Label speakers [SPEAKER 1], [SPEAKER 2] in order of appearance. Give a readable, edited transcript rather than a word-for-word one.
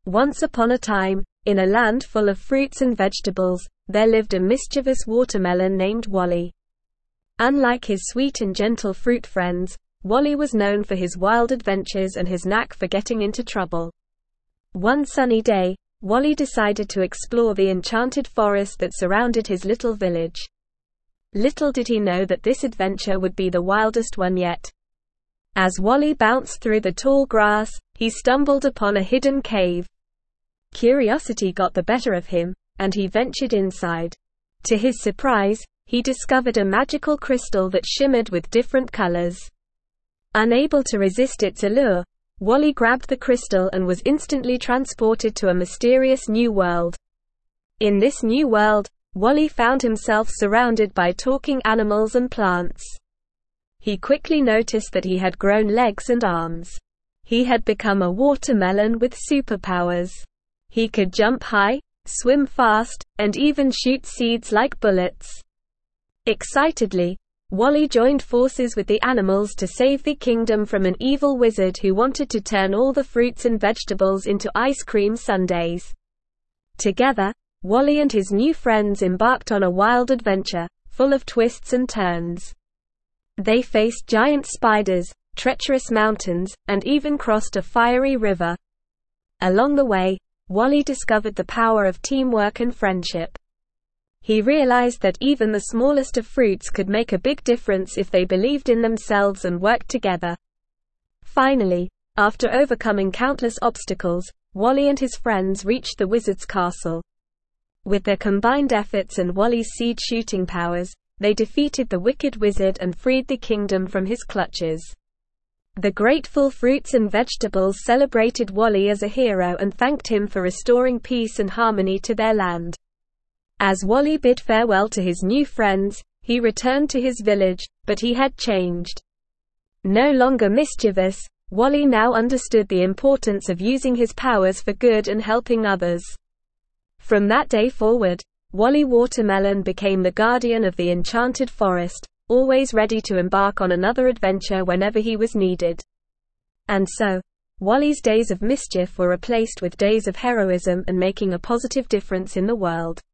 [SPEAKER 1] Once upon a time, in a land full of fruits and vegetables, there lived a mischievous watermelon named Wally. Unlike his sweet and gentle fruit friends, Wally was known for his wild adventures and his knack for getting into trouble. One sunny day, Wally decided to explore the enchanted forest that surrounded his little village. Little did he know that this adventure would be the wildest one yet. As Wally bounced through the tall grass, he stumbled upon a hidden cave. Curiosity got the better of him, and he ventured inside. To his surprise, he discovered a magical crystal that shimmered with different colors. Unable to resist its allure, Wally grabbed the crystal and was instantly transported to a mysterious new world. In this new world, Wally found himself surrounded by talking animals and plants. He quickly noticed that he had grown legs and arms. He had become a watermelon with superpowers. He could jump high, swim fast, and even shoot seeds like bullets. Excitedly, Wally joined forces with the animals to save the kingdom from an evil wizard who wanted to turn all the fruits and vegetables into ice cream sundaes. Together, Wally and his new friends embarked on a wild adventure, full of twists and turns. They faced giant spiders, treacherous mountains, and even crossed a fiery river. Along the way, Wally discovered the power of teamwork and friendship. He realized that even the smallest of fruits could make a big difference if they believed in themselves and worked together. Finally, after overcoming countless obstacles, Wally and his friends reached the wizard's castle. With their combined efforts and Wally's seed-shooting powers, they defeated the wicked wizard and freed the kingdom from his clutches. The grateful fruits and vegetables celebrated Wally as a hero and thanked him for restoring peace and harmony to their land. As Wally bid farewell to his new friends, he returned to his village, but he had changed. No longer mischievous, Wally now understood the importance of using his powers for good and helping others. From that day forward, Wally Watermelon became the guardian of the enchanted forest, always ready to embark on another adventure whenever he was needed. And so, Wally's days of mischief were replaced with days of heroism and making a positive difference in the world.